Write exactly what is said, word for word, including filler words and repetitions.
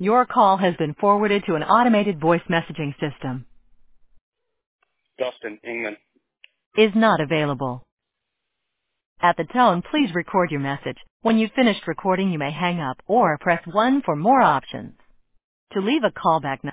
Your call has been forwarded to an automated voice messaging system. Dustin Ingman. Is not available. At the tone, please record your message. When you've finished recording, you may hang up or press one for more options. To leave a callback number,